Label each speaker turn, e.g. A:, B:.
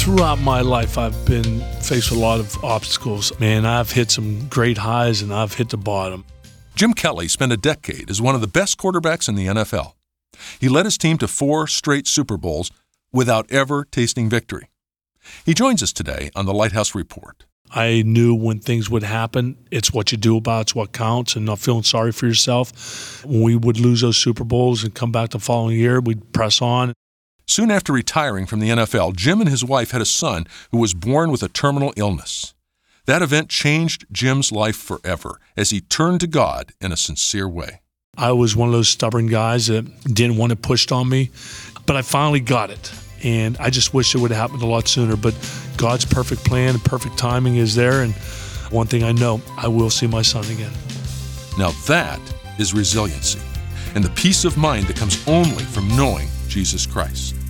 A: Throughout my life, I've been faced with a lot of obstacles. Man, I've hit some great highs and I've hit the bottom.
B: Jim Kelly spent a decade as one of the best quarterbacks in the NFL. He led his team to 4 straight Super Bowls without ever tasting victory. He joins us today on the Lighthouse Report.
A: I knew when things would happen, it's what you do about it's what counts, and not feeling sorry for yourself. When we would lose those Super Bowls and come back the following year, we'd press on.
B: Soon after retiring from the NFL, Jim and his wife had a son who was born with a terminal illness. That event changed Jim's life forever as he turned to God in a sincere way.
A: I was one of those stubborn guys that didn't want it pushed on me, but I finally got it. And I just wish it would have happened a lot sooner. But God's perfect plan and perfect timing is there. And one thing I know, I will see my son again.
B: Now that is resiliency and the peace of mind that comes only from knowing Jesus Christ.